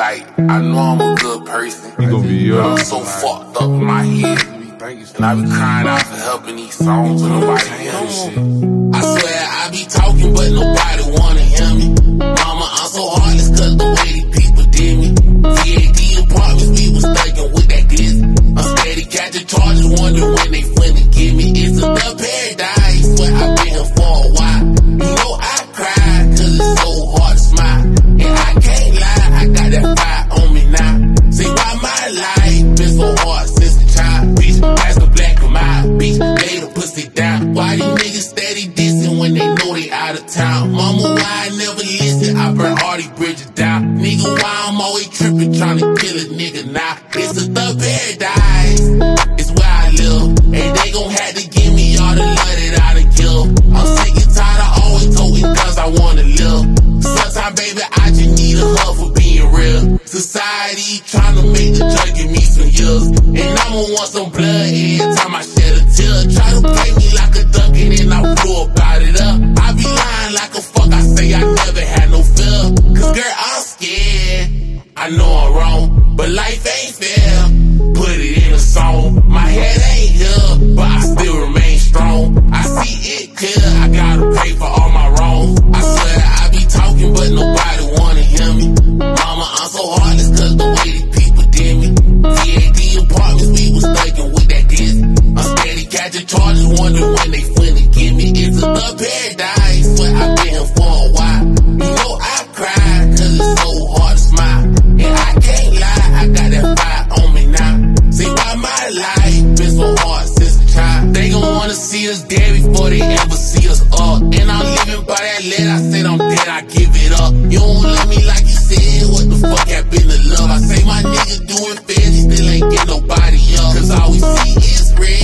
Like, I know I'm a good person. You gon' be but I'm so fucked up in my head. And I be crying out for help in these songs, but nobody hear this shit. I swear I be talking, but nobody wanna hear me. Mama, I'm so heartless cause the way these people did me. VAD apartments, we was thuggin' with that glitz. I'm steady catching charges, wondering when they finna give me. It's a thug paradise, but I've been here for a while. You know I cried cause it's so hard to smile. And I can't lie, I got that fire on me now. See why my life been so hard since a child. Bitch, that's the black of my bitch, lay the pussy down. Why these niggas steady dissing when they know they out of town? Mama, why I never listen? I burn all these bridges down. Nigga, why I'm always tripping, trying to kill a nigga now? It's a thug paradise, it's where I live. And they gon' have to give me all the love that I done kill. I'm sick and tired of always toting cause I wanna live. Sometimes, baby, I just need a hug for being real. Society tryna make the judge give me some years. And I'ma want some blood every time I shed a tear. Try to play me like a duck and then I blew about it up. I be lying like a fuck, I say I never had no fear. Cause girl, I'm scared, I know I'm wrong, but life ain't fair. Put it in a song, my head ain't here, but I still remain strong. I see it clear, I gotta pay for all my wrongs. I swear I be talking, but nobody wanna hear me. Mama, I'm so heartless cause the way these people did me. VAD apartments, we was thuggin' with that glitz. I'm steady catching charges, wondering when they finna give me. It's a thug paradise, but I've been here for a while. You know I cried cause it's so hard to smile. And I can't lie, I got that fire on me now. See why my life been so hard since a child. They gon' wanna see us dead before they ever see us up. And I'm living by that letter, I said I'm dead, I give it up. You don't love me like you said, what the fuck happened to love? I say my nigga doing feds, he still ain't get nobody up. Cause all we see is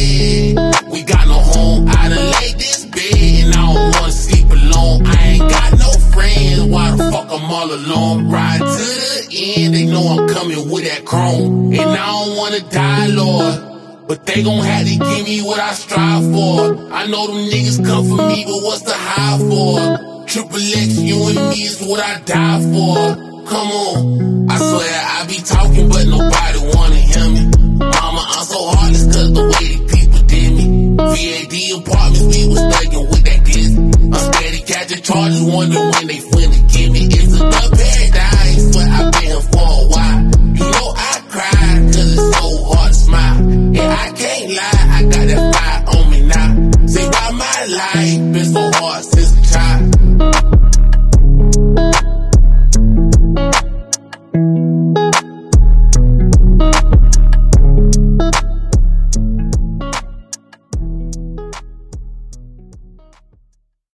red, we got no home. I done laid this bed and I don't wanna sleep alone. I ain't got no friends, why the fuck I'm all alone? Ride to the end, they know I'm coming with that chrome. And I don't wanna die, Lord, but they gon' have to give me what I strive for. I know them niggas come for me, but what's the high for? Triple X, you and me is what I die for. Come on, I swear I be talking, but nobody wanna hear me. Mama, I'm so heartless cause the way these people did me. VAD apartments, we was thuggin' with that glitz. I'm steady catching charges, wondering when they finna get